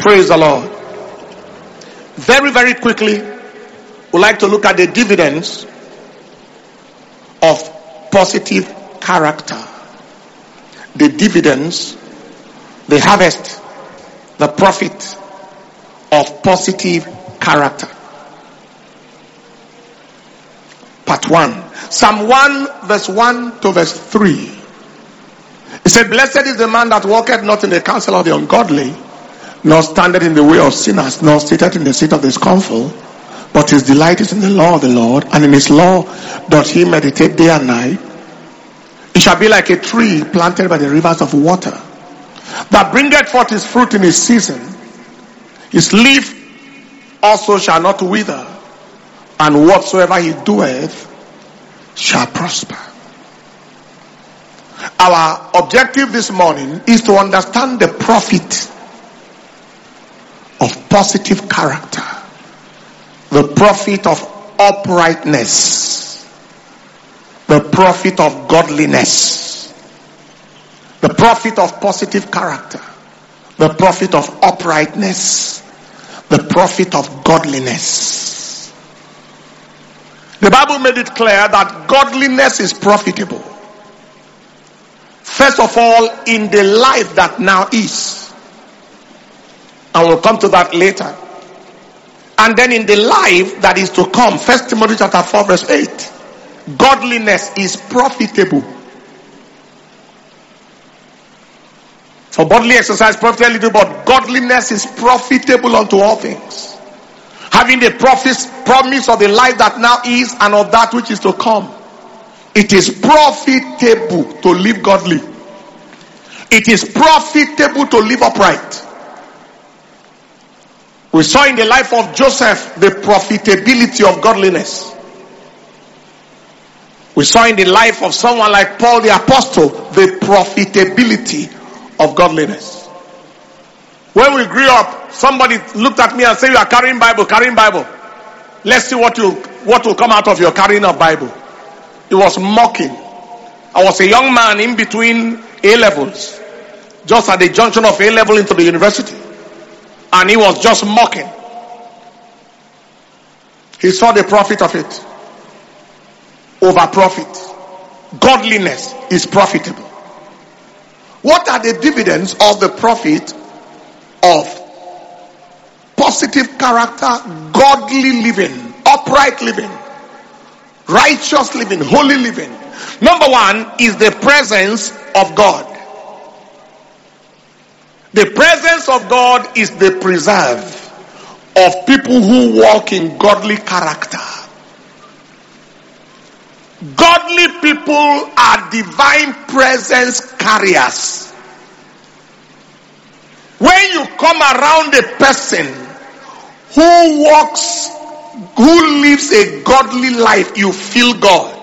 Praise the Lord. Very, very quickly, we'd like to look at the dividends of positive character. The dividends, the harvest, the profit of positive character. Part 1. Psalm 1 verse 1 to verse 3. It said, "Blessed is the man that walketh not in the counsel of the ungodly, nor standeth in the way of sinners, nor sitteth in the seat of the scornful, but his delight is in the law of the Lord, and in his law doth he meditate day and night. He shall be like a tree planted by the rivers of water, that bringeth forth his fruit in his season. His leaf also shall not wither, and whatsoever he doeth shall prosper." Our objective this morning is to understand the profit of positive character, the profit of uprightness, the profit of godliness, the profit of positive character, the profit of uprightness, the profit of godliness. The Bible made it clear that godliness is profitable. First of all, in the life that now is. And we'll come to that later. And then in the life that is to come. 1 Timothy chapter 4 verse 8. Godliness is profitable. For bodily exercise profitable little, but godliness is profitable unto all things. Having the promise of the life that now is and of that which is to come. It is profitable to live godly. It is profitable to live upright. We saw in the life of Joseph the profitability of godliness. We saw in the life of someone like Paul the Apostle the profitability of godliness. When we grew up, somebody looked at me and said, "You are carrying Bible, carrying Bible. Let's see what will come out of your carrying of Bible." It was mocking. I was a young man in between A levels, just at the junction of A level into the university. And he was just mocking. He saw the profit of it. Over profit. Godliness is profitable. What are the dividends of the profit of positive character, godly living, upright living, righteous living, holy living? Number one is the presence of God. The presence of God is the preserve of people who walk in godly character. Godly people are divine presence carriers. When you come around a person who walks, who lives a godly life, you feel God.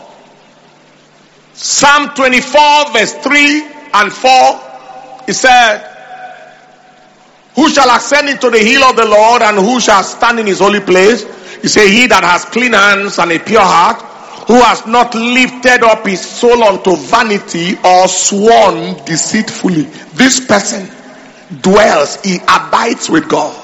Psalm 24 verse 3 and 4, it said, "Who shall ascend into the hill of the Lord, and who shall stand in his holy place? He said, he that has clean hands and a pure heart, who has not lifted up his soul unto vanity or sworn deceitfully." This person dwells, he abides with God.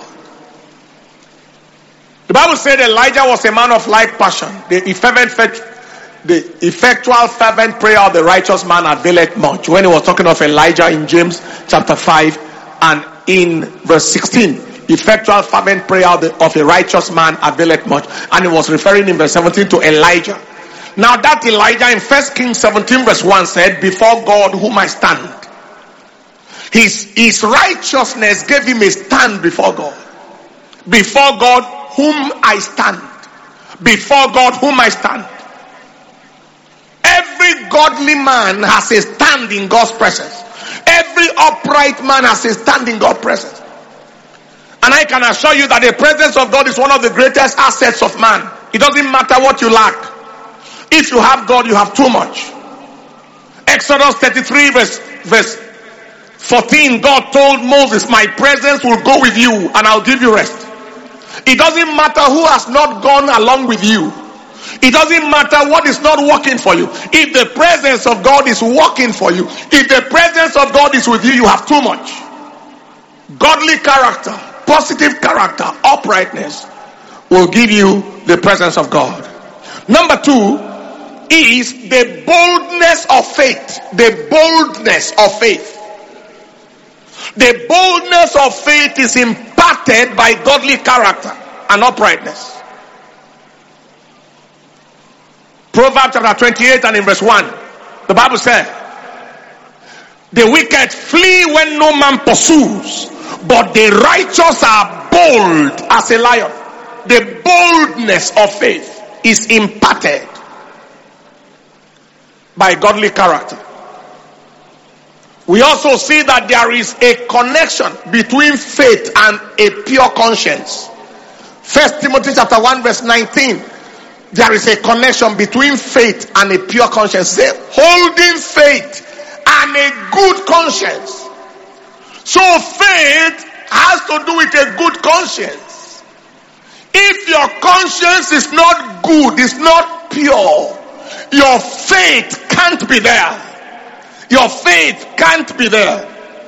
The Bible said Elijah was a man of like passion. The effectual fervent prayer of the righteous man availeth much. When he was talking of Elijah in James chapter 5 and in verse 16, effectual fervent prayer of a righteous man availeth much. And he was referring in verse 17 to Elijah. Now that Elijah in 1 Kings 17 verse 1 said, "Before God whom I stand." His righteousness gave him a stand before God. Before God whom I stand. Before God whom I stand. Every godly man has a stand in God's presence. Every upright man has a stand in God's presence. And I can assure you that the presence of God is one of the greatest assets of man. It doesn't matter what you lack. If you have God, you have too much. Exodus 33 verse 14, God told Moses, "My presence will go with you and I'll give you rest." It doesn't matter who has not gone along with you. It doesn't matter what is not working for you. If the presence of God is working for you, if the presence of God is with you, you have too much. Godly character, positive character, uprightness will give you the presence of God. Number 2 is the boldness of faith. The boldness of faith. The boldness of faith is imparted by godly character and uprightness. Proverbs chapter 28 and in verse 1, the Bible said, the wicked flee when no man pursues, but the righteous are bold as a lion. The boldness of faith is imparted by godly character. We also see that there is a connection between faith and a pure conscience. 1 Timothy chapter 1 verse 19. There is a connection between faith and a pure conscience. Say, holding faith and a good conscience. So faith has to do with a good conscience. If your conscience is not good, is not pure, your faith can't be there. Your faith can't be there.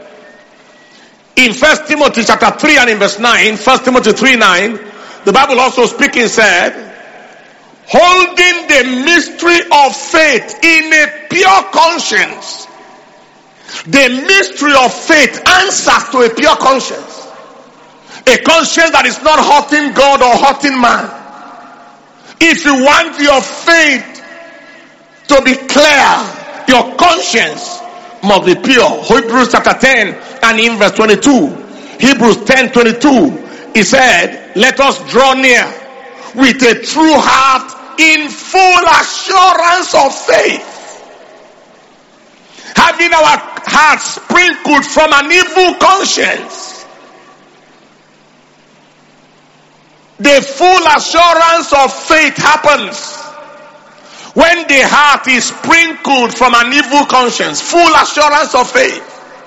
In 1 Timothy chapter 3 and in verse 9, 1 Timothy 3:9, the Bible also speaking said, holding the mystery of faith in a pure conscience. The mystery of faith answers to a pure conscience. A conscience that is not hurting God or hurting man. If you want your faith to be clear, your conscience must be pure. Hebrews chapter 10 and in verse 22. Hebrews 10:22. He said, let us draw near with a true heart in full assurance of faith, having our hearts sprinkled from an evil conscience. The full assurance of faith happens when the heart is sprinkled from an evil conscience. Full assurance of faith.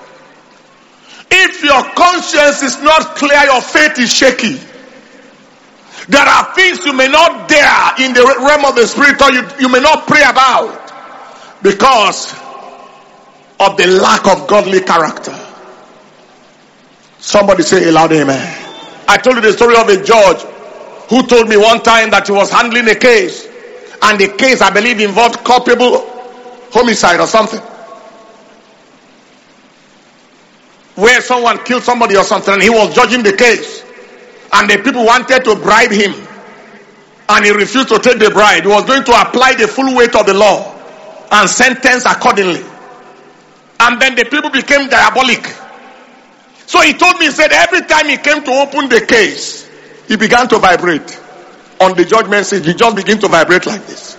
If your conscience is not clear, your faith is shaky. There are things you may not dare in the realm of the spirit, or you may not pray about because of the lack of godly character. Somebody say a loud amen. I told you the story of a judge who told me one time that he was handling a case, and the case, I believe, involved culpable homicide or something, where someone killed somebody or something, and he was judging the case, and the people wanted to bribe him, and he refused to take the bribe. He was going to apply the full weight of the law and sentence accordingly. And then the people became diabolic. So he told me, he said every time he came to open the case, he began to vibrate. On the judgment seat, he just began to vibrate like this.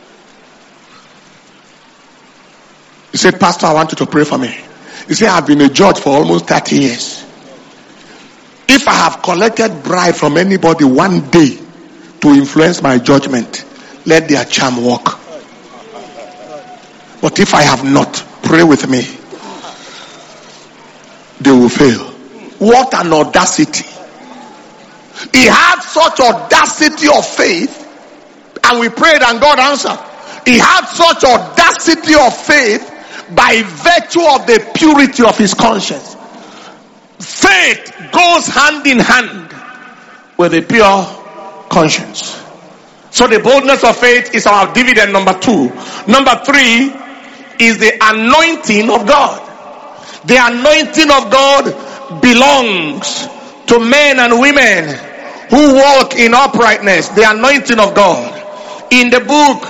He said, Pastor, I want you to pray for me. He said, I've been a judge for almost 30 years. If I have collected bribe from anybody one day to influence my judgment, let their charm work. But if I have not, pray with me, they will fail. What an audacity. He had such audacity of faith, and we prayed and God answered. He had such audacity of faith by virtue of the purity of his conscience. Faith goes hand in hand with a pure conscience. So the boldness of faith is our dividend, number 2. Number 3 is the anointing of God. The anointing of God belongs to men and women who walk in uprightness. The anointing of God. In the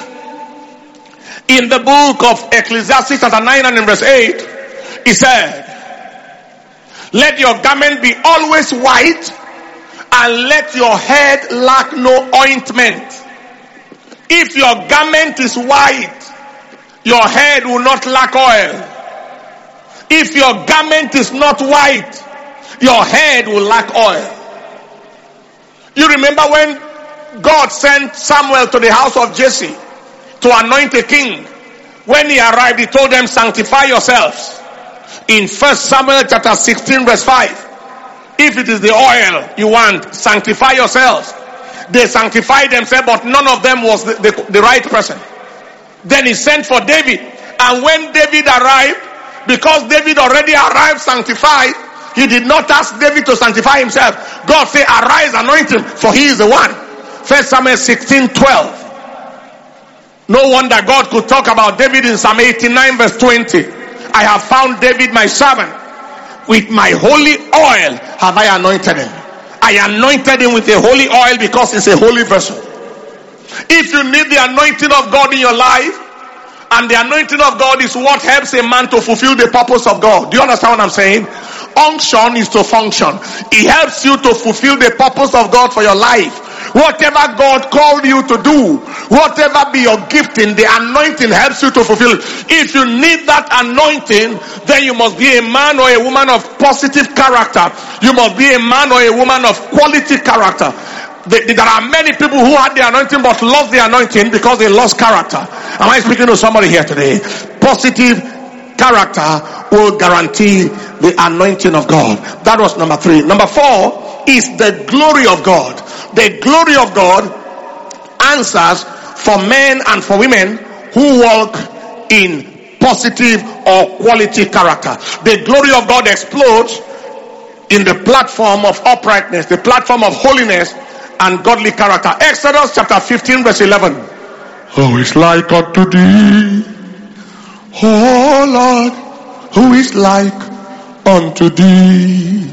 book of Ecclesiastes chapter 9 and in verse 8, he said, let your garment be always white, and let your head lack no ointment. If your garment is white, your head will not lack oil. If your garment is not white, your head will lack oil. You remember when God sent Samuel to the house of Jesse to anoint a king? When he arrived, he told them, sanctify yourselves. In 1 Samuel chapter 16 verse 5, if it is the oil you want, sanctify yourselves. They sanctified themselves, but none of them was the right person. Then he sent for David, and when David arrived, because David already arrived sanctified, He did not ask David to sanctify himself. God said, arise, anoint him, for he is the one. 1 Samuel 16:12. No wonder God could talk about David in Psalm 89 verse 20. I have found David my servant. With my holy oil have I anointed him. I anointed him with a holy oil because he's a holy vessel. If you need the anointing of God in your life, and the anointing of God is what helps a man to fulfill the purpose of God. Do you understand what I'm saying? Unction is to function. It helps you to fulfill the purpose of God for your life. Whatever God called you to do, whatever be your gifting, the anointing helps you to fulfill it. If you need that anointing, then you must be a man or a woman of positive character. You must be a man or a woman of quality character. There are many people who had the anointing but lost the anointing because they lost character. Am I speaking to somebody here today? Positive character will guarantee the anointing of God. That was number 3. Number 4 is the glory of God. The glory of God answers for men and for women who walk in positive or quality character. The glory of God explodes in the platform of uprightness, the platform of holiness and godly character. Exodus chapter 15 verse 11. Who is like unto thee, O Lord? Who is like unto thee,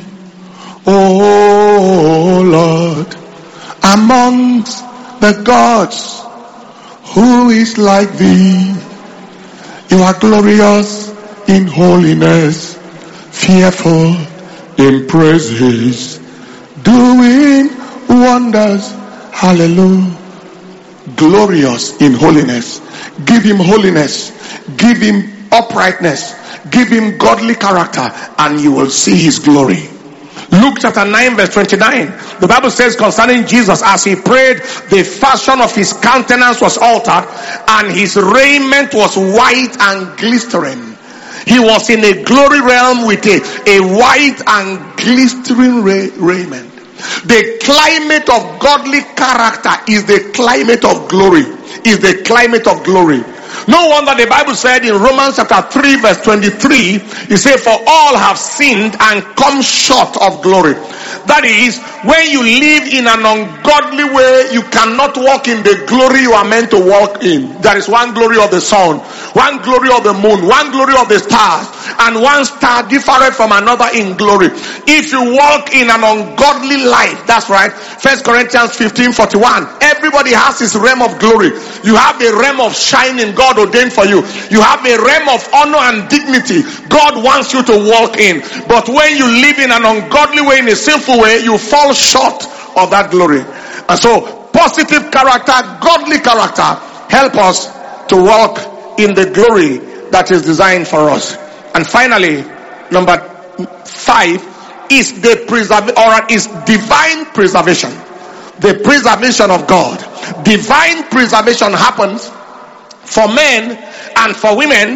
O Lord? Amongst the gods, who is like thee? You are glorious in holiness, fearful in praises, doing wonders. Hallelujah. Glorious in holiness. Give him holiness. Give him uprightness. Give him godly character, and you will see his glory. Luke chapter 9 verse 29. The Bible says concerning Jesus, as he prayed, the fashion of his countenance was altered, and his raiment was white and glistering. He was in a glory realm with a white and glistering raiment. The climate of godly character is the climate of glory. Is the climate of glory. No wonder the Bible said in Romans chapter 3 verse 23, it said, for all have sinned and come short of glory. That is, when you live in an ungodly way, you cannot walk in the glory you are meant to walk in. There is one glory of the sun, one glory of the moon, one glory of the stars, and one star different from another in glory. If you walk in an ungodly life, that's right, 1 Corinthians 15:41, everybody has his realm of glory. You have a realm of shining God ordained for you. You have a realm of honor and dignity God wants you to walk in. But when you live in an ungodly way, in a sinful way, you fall short of that glory. And so positive character, godly character help us to walk in the glory that is designed for us. And finally, number 5 is is divine preservation. The preservation of God. Divine preservation happens for men and for women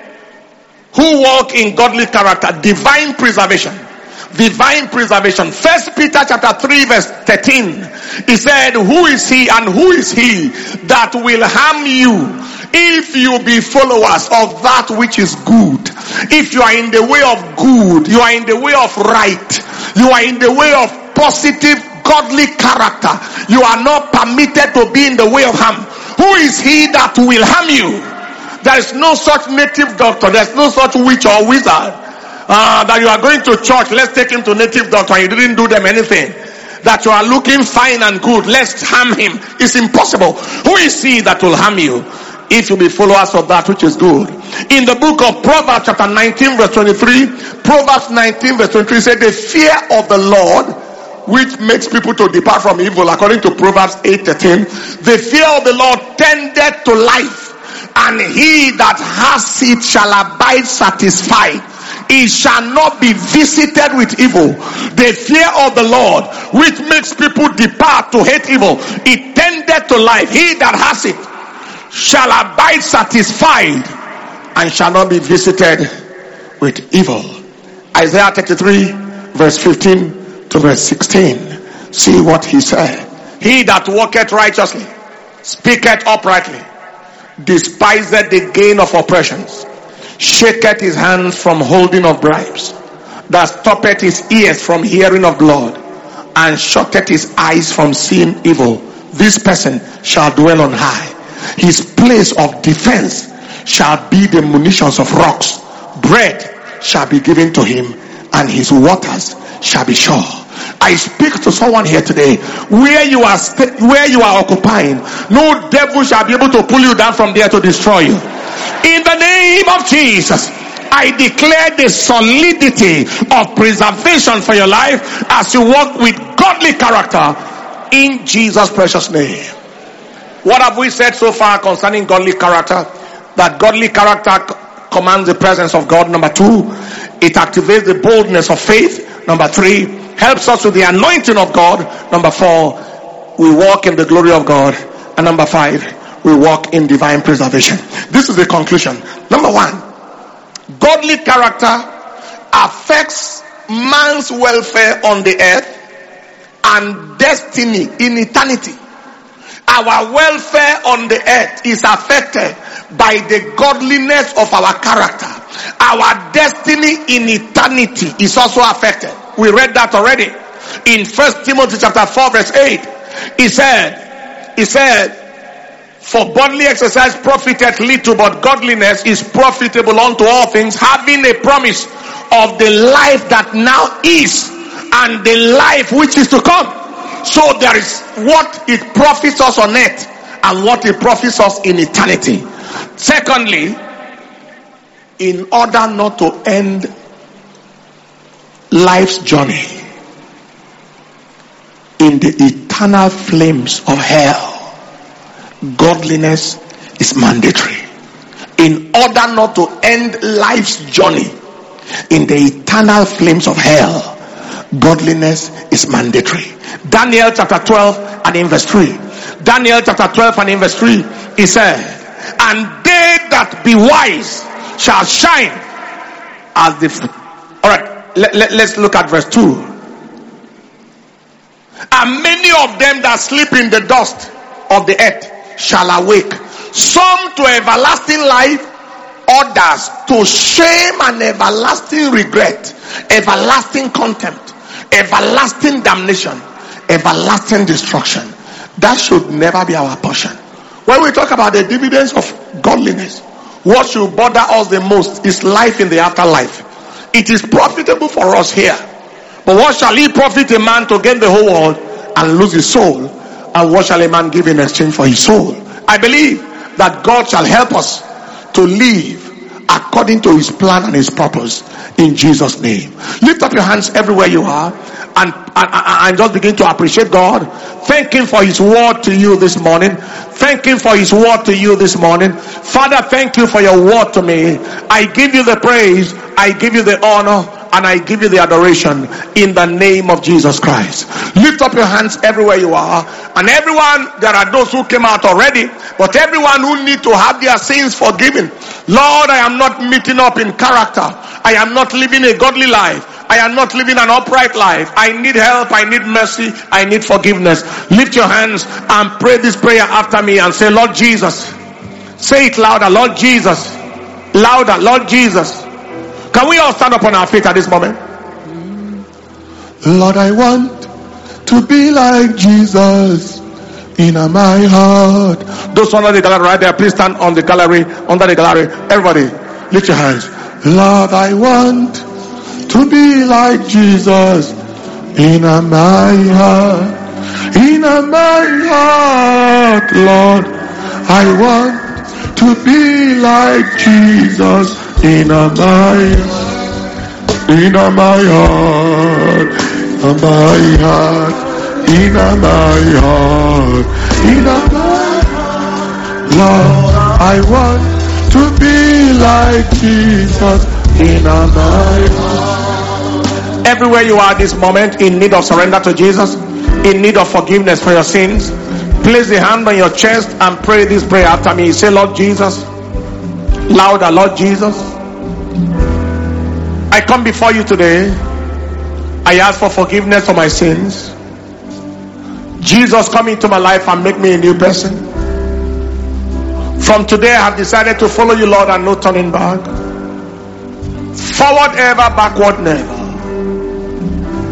who walk in godly character. Divine preservation. Divine preservation. 1 Peter chapter 3 verse 13. He said, who is he and who is he that will harm you if you be followers of that which is good? If you are in the way of good, you are in the way of right, you are in the way of positive godly character, you are not permitted to be in the way of harm. Who is he that will harm you? There is no such native doctor, there is no such witch or wizard that you are going to church, let's take him to native doctor, and you didn't do them anything. That you are looking fine and good, let's harm him. It's impossible. Who is he that will harm you if you be followers of that which is good? In the book of Proverbs chapter 19 verse 23, Proverbs 19 verse 23 said, the fear of the Lord which makes people to depart from evil, according to Proverbs 8:13. The fear of the Lord tendeth to life, and he that has it shall abide satisfied. It shall not be visited with evil. The fear of the Lord which makes people depart to hate evil, it tendeth to life. He that has it shall abide satisfied and shall not be visited with evil. Isaiah 33 verse 15 to verse 16. See what he said. He that walketh righteously, speaketh uprightly, despiseth the gain of oppressions, shaketh his hands from holding of bribes, that stoppeth his ears from hearing of blood, and shutteth his eyes from seeing evil, this person shall dwell on high. His place of defense shall be the munitions of rocks. Bread shall be given to him, and his waters shall be sure. I speak to someone here today. Where you are occupying, no devil shall be able to pull you down from there to destroy you. In the name of Jesus, I declare the solidity of preservation for your life as you walk with godly character in Jesus' precious name. What have we said so far concerning godly character? That godly character commands the presence of God. Number 2, it activates the boldness of faith. Number 3, helps us with the anointing of God. Number 4, we walk in the glory of God. And number 5, we walk in divine preservation. This is the conclusion. Number 1, godly character affects man's welfare on the earth and destiny in eternity. Our welfare on the earth is affected by the godliness of our character. Our destiny in eternity is also affected. We read that already in 1 Timothy chapter 4 verse 8. He said, for bodily exercise profiteth little, but godliness is profitable unto all things, having a promise of the life that now is and the life which is to come. So there is what it profits us on earth and what it profits us in eternity. Secondly, in order not to end life's journey in the eternal flames of hell, godliness is mandatory. In order not to end life's journey in the eternal flames of hell, godliness is mandatory. Daniel chapter 12 and in verse 3. Daniel chapter 12 and in verse 3, he said, and they that be wise shall shine as the... Alright, let's look at verse 2. And many of them that sleep in the dust of the earth shall awake, some to everlasting life, others to shame and everlasting regret, everlasting contempt, everlasting damnation, everlasting destruction. That should never be our portion. When we talk about the dividends of godliness, what should bother us the most is life in the afterlife. It is profitable for us here, but what shall it profit a man to gain the whole world and lose his soul? And what shall a man give in exchange for his soul? I believe that God shall help us to live according to his plan and his purpose in Jesus' name. Lift up your hands everywhere you are and just begin to appreciate God. Thank him for his word to you this morning. Thank him for his word to you this morning. Father, thank you for your word to me. I give you the praise, I give you the honor, and I give you the adoration in the name of Jesus Christ. Lift up your hands everywhere you are. And everyone, there are those who came out already, but everyone who need to have their sins forgiven. Lord, I am not meeting up in character. I am not living a godly life. I am not living an upright life. I need help. I need mercy. I need forgiveness. Lift your hands and pray this prayer after me and say, Lord Jesus. Say it louder. Lord Jesus. Louder. Lord Jesus. Can we all stand up on our feet at this moment? Lord, I want to be like Jesus in my heart. Those under the gallery right there, please stand on the gallery, under the gallery. Everybody, lift your hands. Lord, I want to be like Jesus in my heart. In my heart, Lord, I want to be like Jesus in my heart. In my heart, in my heart, in my heart, in my heart, Lord, I want to be like Jesus in my heart. Everywhere you are this moment, in need of surrender to Jesus, in need of forgiveness for your sins, place the hand on your chest and pray this prayer after me. Say, Lord Jesus. Louder, Lord Jesus. I come before you today. I ask for forgiveness for my sins. Jesus, come into my life and make me a new person. From today I have decided to follow you, Lord, and no turning back. Forward ever, backward never.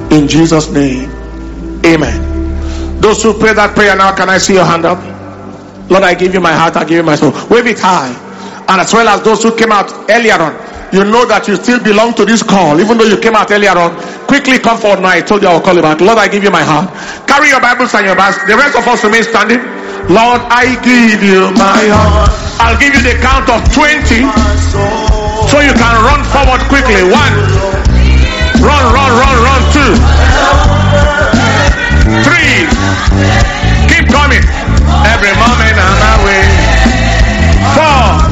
In Jesus' name, amen. Those who pray that prayer now, can I see your hand up? Lord, I give you my heart, I give you my soul. Wave it high. And as well as those who came out earlier on, you know that you still belong to this call, even though you came out earlier on. Quickly come forward now. I told you I will call you back. Lord, I give you my heart. Carry your Bibles and your bags. The rest of us remain standing. Lord, I give you my heart. I'll give you the count of 20 so you can run forward quickly. 1. Run. 2. 3. Keep coming. Every moment on my way. 4.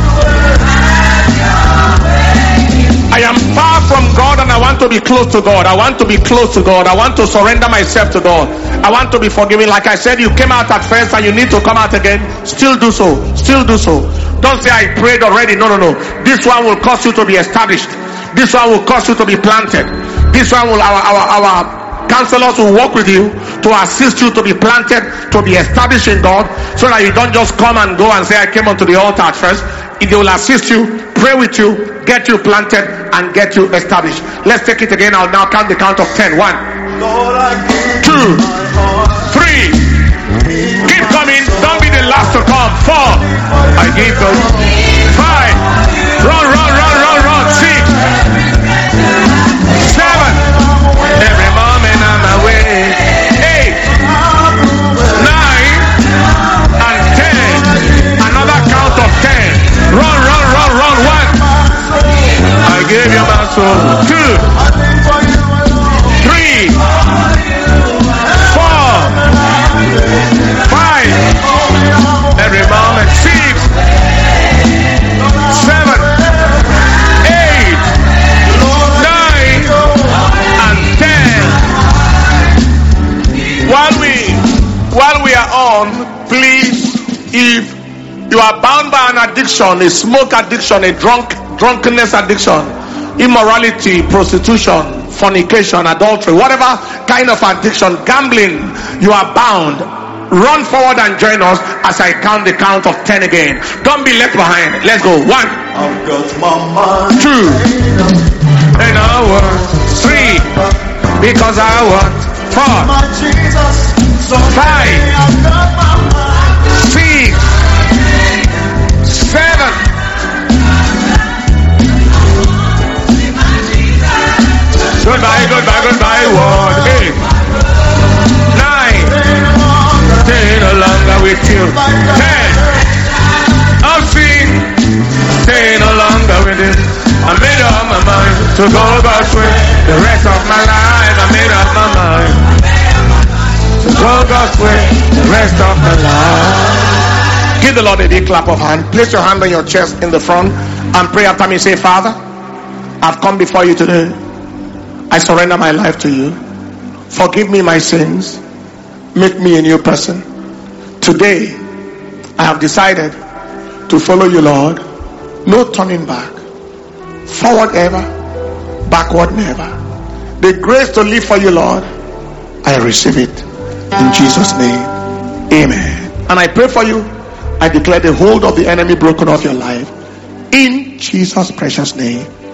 I am far from God and I want to be close to God. I want to be close to God. I want to surrender myself to God. I want to be forgiven. Like I said, you came out at first and you need to come out again. Still do so. Still do so. Don't say I prayed already. No. This one will cause you to be established. This one will cause you to be planted. This one will, our counselors will work with you to assist you to be planted, to be established in God, so that you don't just come and go and say I came onto the altar at first. They will assist you, pray with you, get you planted, and get you established. Let's take it again. I'll now count the count of 10. 1, 2, 3. Keep coming. Don't be the last to come. 4. I give those. 5. Run. 6. 7. Every moment on my way. 8. 9. And 10. Another count of 10. Run. 1. I gave you my soul. 2. 3. 4. 5. Every moment. 6. 7. 8. 9. And 10. While we are on, please, if you are bound by an addiction, a smoke addiction, a drunkenness addiction, immorality, prostitution, fornication, adultery, whatever kind of addiction, gambling, you are bound. Run forward and join us as I count the count of 10 again. Don't be left behind. Let's go. 1, 2, and I want 3, because I want 4, 5, 6, 7. Goodbye. 1, 8, 9, 10. No longer with you. 10. I'll sing. 10. No longer with you. I made up my mind to go God's way. The rest of my life, I made up my mind to go God's way. The rest of my life. Give the Lord a big clap of hand. Place your hand on your chest in the front and pray after me. Say, Father, I've come before you today. I surrender my life to you. Forgive me my sins. Make me a new person. Today, I have decided to follow you, Lord. No turning back. Forward ever, backward never. The grace to live for you, Lord, I receive it. In Jesus' name, amen. And I pray for you. I declare the hold of the enemy broken off your life. In Jesus' precious name.